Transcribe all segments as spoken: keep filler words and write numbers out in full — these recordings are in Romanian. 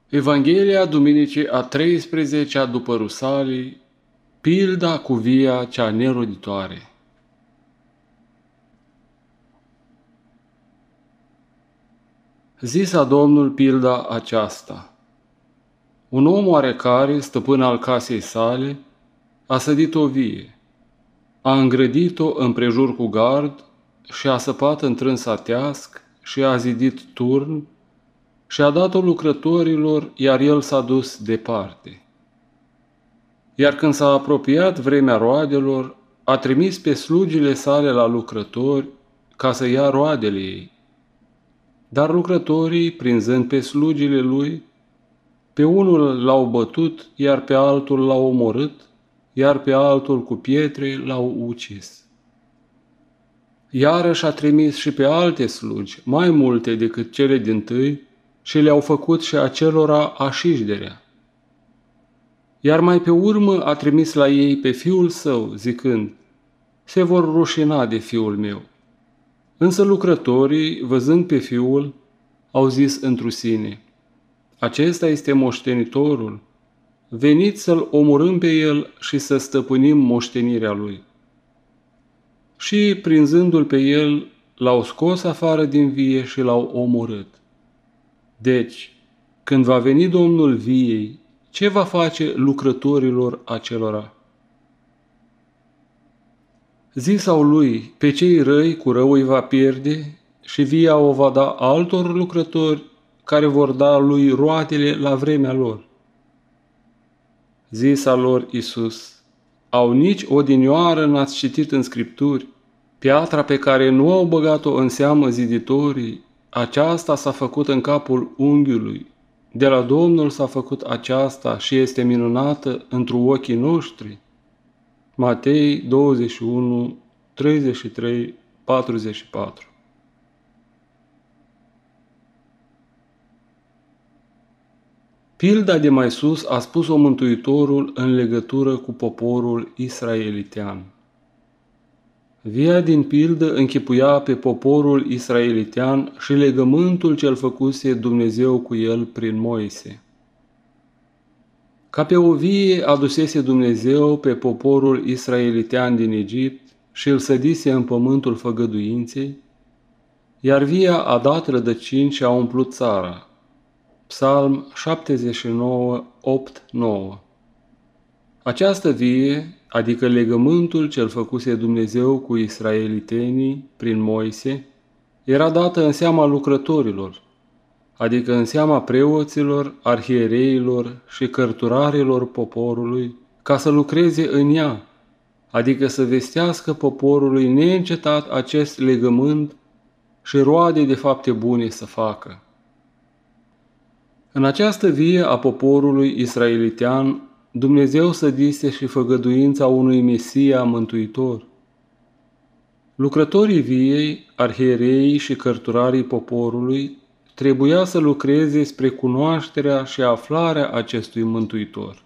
Evanghelia Duminicii a treisprezecea după Rusalii, pilda cu via cea neroditoare. Zisa Domnul pilda aceasta: un om oarecare, stăpân al casei sale, a sădit o vie, a îngrădit-o împrejur cu gard și a săpat întrânsa teasc și a zidit turn și a dat-o lucrătorilor, iar el s-a dus departe. Iar când s-a apropiat vremea roadelor, a trimis pe slugile sale la lucrători ca să ia roadele ei. Dar lucrătorii, prinzând pe slugile lui, pe unul l-au bătut, iar pe altul l-au omorât, iar pe altul cu pietre l-au ucis. Iarăși a trimis și pe alte slugi, mai multe decât cele dintâi, și le-au făcut și acelora așișderea. Iar mai pe urmă a trimis la ei pe fiul său, zicând: se vor rușina de fiul meu. Însă lucrătorii, văzând pe fiul, au zis întru sine: acesta este moștenitorul, veniți să-l omorâm pe el și să stăpânim moștenirea lui. Și, prinzându-l pe el, l-au scos afară din vie și l-au omorât. Deci, când va veni Domnul viei, ce va face lucrătorilor acelora? Zisau lui: pe cei răi cu rău îi va pierde și via o va da altor lucrători care vor da lui roadele la vremea lor. Zisa lor Iisus: au nici odinioară n-ați citit în Scripturi? Piatra pe care nu au băgat-o în seamă ziditorii, aceasta s-a făcut în capul unghiului. De la Domnul s-a făcut aceasta și este minunată întru ochii noștri. Matei douăzeci și unu, treizeci și trei, patruzeci și patru. Pilda de mai sus a spus-o Mântuitorul în legătură cu poporul israelitean. Via din pildă închipuia pe poporul israelitean și legământul ce-l făcuse Dumnezeu cu el prin Moise. Ca pe o vie adusese Dumnezeu pe poporul israelitean din Egipt și îl sădise în pământul făgăduinței, iar via a dat rădăcini și a umplut țara. Psalm șaptezeci și nouă, opt nouă. Această vie, adică legământul ce-l făcuse Dumnezeu cu israelitenii prin Moise, era dată în seama lucrătorilor, adică în seama preoților, arhiereilor și cărturarilor poporului, ca să lucreze în ea, adică să vestească poporului neîncetat acest legământ și roade de fapte bune să facă. În această vie a poporului israelitean, Dumnezeu sădise și făgăduința unui Mesia mântuitor. Lucrătorii viei, arhiereii și cărturarii poporului trebuia să lucreze spre cunoașterea și aflarea acestui mântuitor.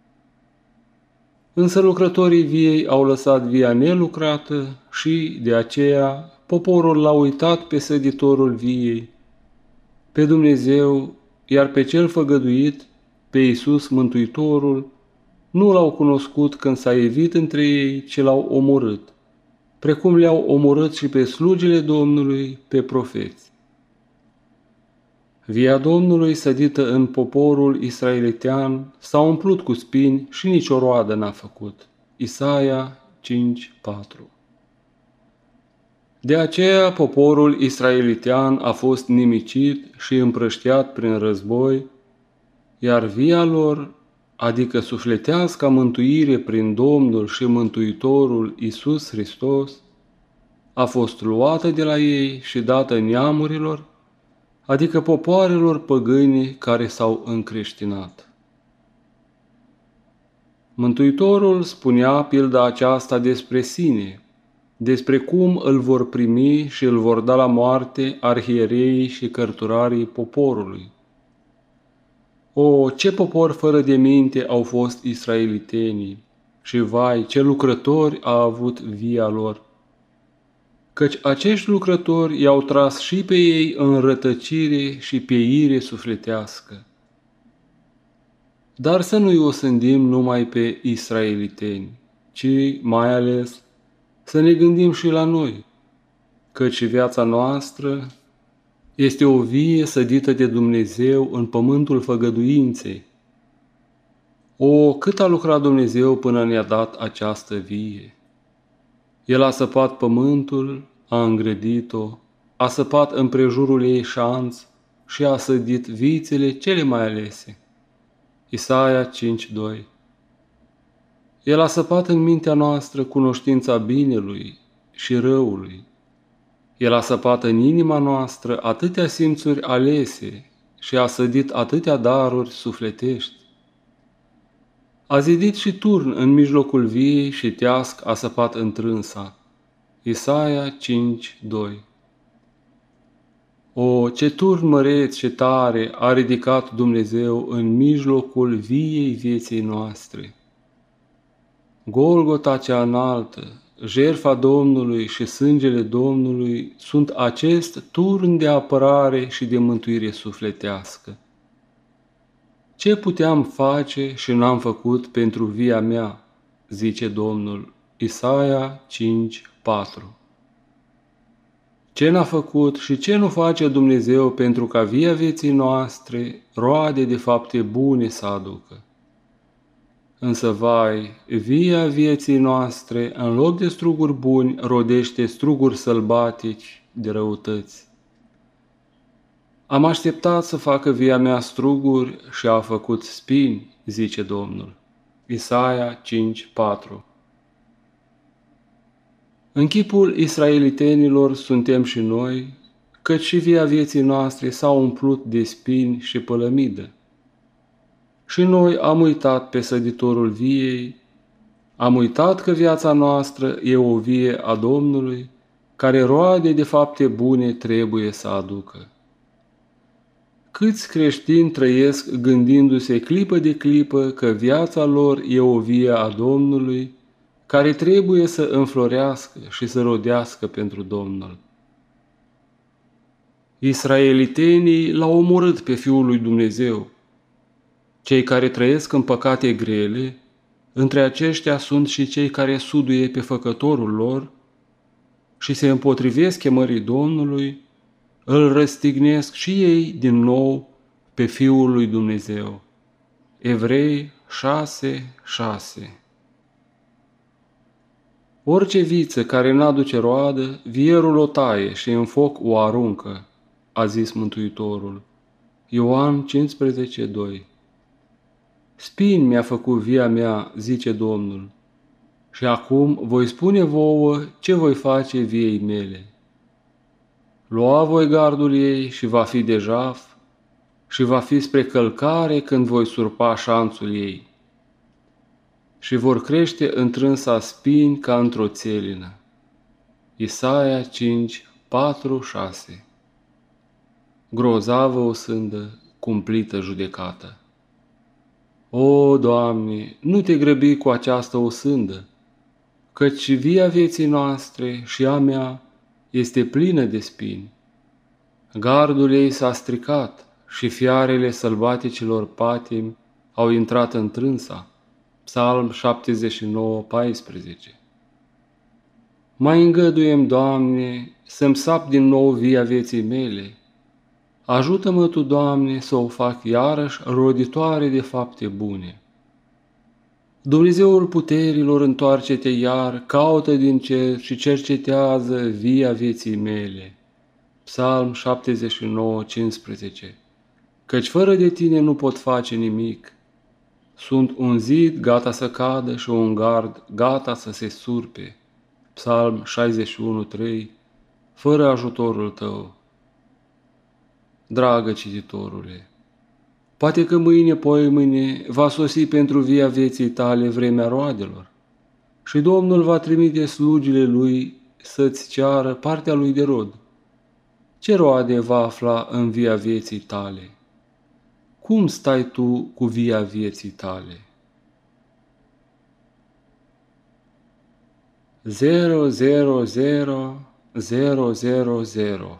Însă lucrătorii viei au lăsat via nelucrată și, de aceea, poporul l-a uitat pe săditorul viei, pe Dumnezeu, iar pe cel făgăduit, pe Iisus Mântuitorul, nu l-au cunoscut când s-a evit între ei, ci l-au omorât, precum le-au omorât și pe slugile Domnului, pe profeți. Via Domnului sădită în poporul israelitean s-a umplut cu spini și nicio roadă n-a făcut. Isaia cinci, patru. De aceea poporul israelitean a fost nimicit și împrăștiat prin război, iar via lor, adică sufletească mântuire prin Domnul și Mântuitorul Iisus Hristos, a fost luată de la ei și dată neamurilor, adică popoarelor păgâne care s-au încreștinat. Mântuitorul spunea pilda aceasta despre sine, despre cum îl vor primi și îl vor da la moarte arhiereii și cărturarii poporului. O, ce popor fără de minte au fost israelitenii și, vai, ce lucrători a avut via lor! Căci acești lucrători i-au tras și pe ei în rătăcire și pieire sufletească. Dar să nu-i osândim numai pe israeliteni, ci mai ales să ne gândim și la noi, căci viața noastră este o vie sădită de Dumnezeu în pământul făgăduinței. O, cât a lucrat Dumnezeu până ne-a dat această vie! El a săpat pământul, a îngrădit-o, a săpat împrejurul ei șanț și a sădit vițele cele mai alese. Isaia cinci doi. El a săpat în mintea noastră cunoștința binelui și răului. El a săpat în inima noastră atâtea simțuri alese și a sădit atâtea daruri sufletești. A zidit și turn în mijlocul viei și teasc a săpat întrânsa. Isaia cinci doi. O, ce turn măreț și tare a ridicat Dumnezeu în mijlocul viei vieții noastre! Golgota cea înaltă, jertfa Domnului și sângele Domnului sunt acest turn de apărare și de mântuire sufletească. Ce puteam face și n-am făcut pentru via mea, zice Domnul, Isaia cinci patru. Ce n-a făcut și ce nu face Dumnezeu pentru ca via vieții noastre roade de fapte bune să aducă? Însă, vai, via vieții noastre, în loc de struguri buni, rodește struguri sălbatici de răutăți. Am așteptat să facă via mea struguri și a făcut spini, zice Domnul. Isaia cinci patru. În chipul israelitenilor suntem și noi, căci și via vieții noastre s-a umplut de spini și pălămidă. Și noi am uitat pe săditorul viei, am uitat că viața noastră e o vie a Domnului, care roade de fapte bune trebuie să aducă. Câți creștini trăiesc gândindu-se clipă de clipă că viața lor e o vie a Domnului, care trebuie să înflorească și să rodească pentru Domnul. Israelitenii l-au omorât pe Fiul lui Dumnezeu. Cei care trăiesc în păcate grele, între aceștia sunt și cei care suduie pe făcătorul lor și se împotrivesc chemării Domnului, îl răstignesc și ei din nou pe Fiul lui Dumnezeu. Evrei șase șase. Orice viță care n-aduce roadă, vierul o taie și în foc o aruncă, a zis Mântuitorul. Ioan cincisprezece doi. Spini mi-a făcut via mea, zice Domnul, și acum voi spune vouă ce voi face viei mele. Lua voi gardul ei și va fi de jaf, și va fi spre călcare când voi surpa șanțul ei. Și vor crește întrânsa spini ca într-o țelină. Isaia cinci patru șase. Grozavă o sândă, cumplită judecată. O, Doamne, nu te grăbi cu această osândă, căci via vieții noastre și a mea este plină de spini. Gardul ei s-a stricat și fiarele sălbaticilor patimi au intrat în trânsa. Psalm șaptezeci și nouă paisprezece. Mai îngăduiem, Doamne, să-mi sap din nou via vieții mele. Ajută-mă Tu, Doamne, să o fac iarăși roditoare de fapte bune. Dumnezeul puterilor, întoarce-te iar, caută din cer și cercetează via vieții mele. Psalm șaptezeci și nouă cincisprezece. Căci fără de Tine nu pot face nimic. Sunt un zid gata să cadă și un gard gata să se surpe. Psalm șaizeci și unu trei. Fără ajutorul Tău. Dragă cititorule, poate că mâine, poimâine, va sosi pentru via vieții tale vremea roadelor și Domnul va trimite slugile Lui să-ți ceară partea Lui de rod. Ce roade va afla în via vieții tale? Cum stai tu cu via vieții tale? zero zero zero zero zero zero.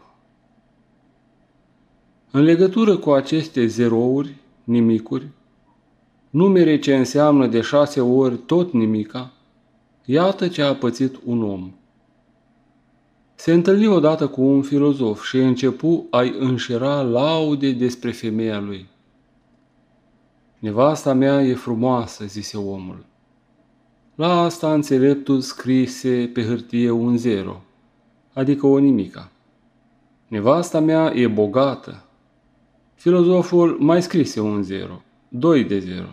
În legătură cu aceste zerouri, nimicuri, numere ce înseamnă de șase ori tot nimica, iată ce a pățit un om. Se întâlni odată cu un filozof și începu a-i înșira laude despre femeia lui. Nevasta mea e frumoasă, zise omul. La asta înțeleptul scrise pe hârtie un zero, adică o nimica. Nevasta mea e bogată. Filozoful mai scrise un zero, doi de zero.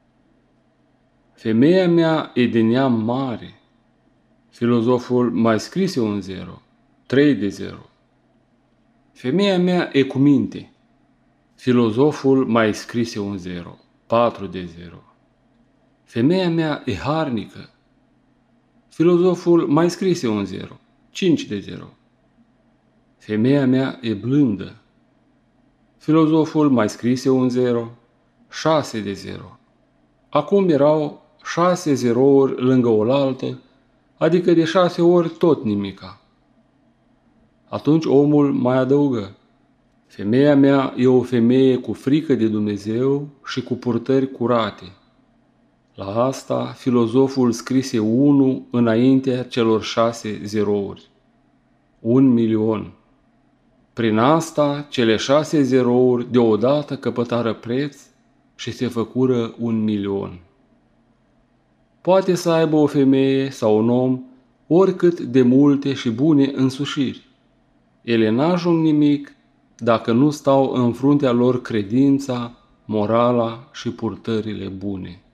Femeia mea e de neam mare. Filozoful mai scrise un zero, trei de zero. Femeia mea e cu minte. Filozoful mai scrise un zero, patru de zero. Femeia mea e harnică. Filozoful mai scrise un zero, cinci de zero. Femeia mea e blândă. Filozoful mai scrise un zero, șase de zero. Acum erau șase zerouri lângă oaltă, adică de șase ori tot nimica. Atunci omul mai adăugă: femeia mea e o femeie cu frică de Dumnezeu și cu purtări curate. La asta filozoful scrise unu înaintea celor șase zerouri. Un milion. Prin asta, cele șase zerouri deodată căpătară preț și se făcură un milion. Poate să aibă o femeie sau un om oricât de multe și bune însușiri. Ele n-ajung nimic dacă nu stau în fruntea lor credința, morala și purtările bune.